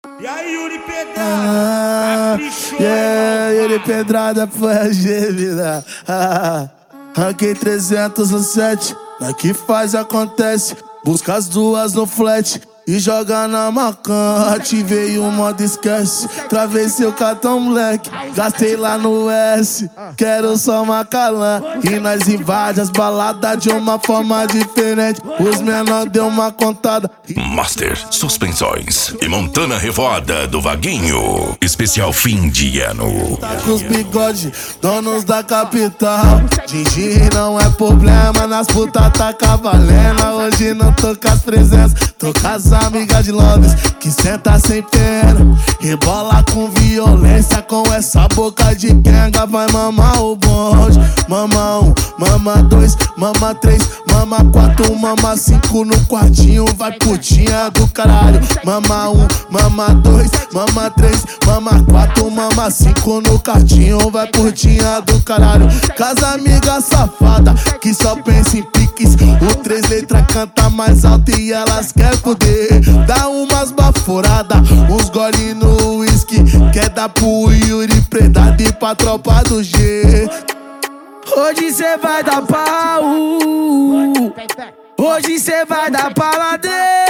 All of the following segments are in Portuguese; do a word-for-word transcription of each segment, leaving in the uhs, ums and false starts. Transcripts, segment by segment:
E aí, Yuri Pedrada? Ah, yeah, Yuri Pedrada foi a gêmea. Ah, ranquei trezentos e sete, na que faz acontece. Busca as duas no flat e joga na macan. Ativei o modo esquece, travei seu cartão moleque. Gastei lá no S, quero só Macalã. E nós invade as baladas de uma forma diferente. Os menor deu uma contada. Master Suspensões e Montana Revoada do Vaguinho. Especial fim de ano. Tá com os bigode, donos da capital. Gigi não é problema, nas putas tá cavalena. Hoje não tô com as presenças, tô com as amigas de Londres que senta sem pena, rebola com violência, com essa boca de quenga. Vai mamar o bonde, mama um, mama dois, mama três, mama quatro, mama cinco no quartinho. Vai putinha do caralho. Mama um, mama dois, mama três, mama quatro, mama cinco no quartinho. Vai putinha do caralho. Casa amiga safada que só pensa em piques. O três letras canta mais alto e elas quer poder. Dá umas baforadas, uns gole no whisky. Quer dar pro Yuri Pedrada e pra tropa do G. Hoje cê vai dar pau, hoje cê vai dar paladão.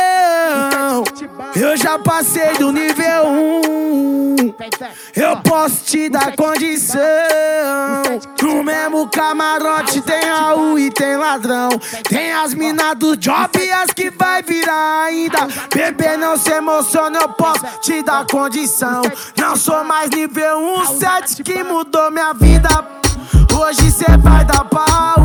Eu já passei do nível um, eu posso te dar condição. No mesmo camarote tem Raul e tem ladrão. Tem as minas do job e as que vai virar ainda. Bebê, não se emociona, eu posso te dar condição. Não sou mais nível um, sete que mudou minha vida. Hoje cê vai dar pau,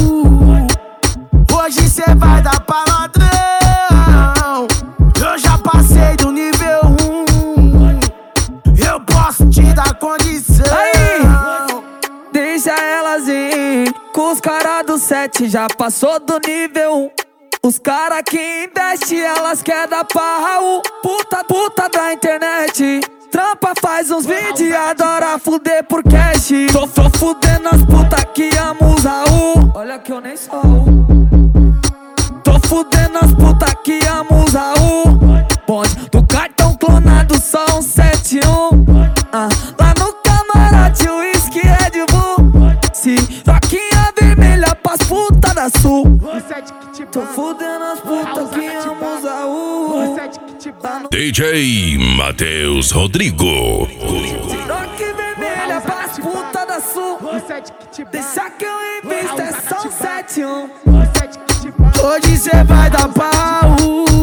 hoje cê vai dar pra ladrão. Eu já passei do nível um, eu posso te dar condição. Aí, deixa elas ir, com os caras do sete já passou do nível um. Os cara que investe, elas quer dar pra Raul. Puta, puta da internet, trampa, faz uns vídeos e adora fuder por cash. Tô, tô fudendo as puta que amo os Raul. Olha que eu nem sou Raul. Tô fudendo as puta que amo os Raul. Bonde do cartão clonado só um sete um. Ah, lá no camarote o uísque Red Bull. Se roquinha vermelha pras puta da sul. Tô fudendo as puta que amo os Raul. D J Matheus Rodrigo. Roque vermelha pras puta da sul. Deixa que eu invisto, é só um sete um. Hoje cê vai dar pau,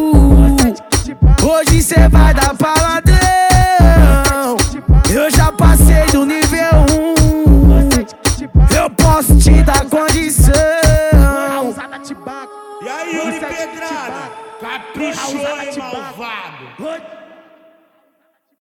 hoje cê vai dar pra ladrão. Eu já passei do nível um, eu posso te dar condição. E aí, Yuri Pedrada? Caprichou, hein, malvado?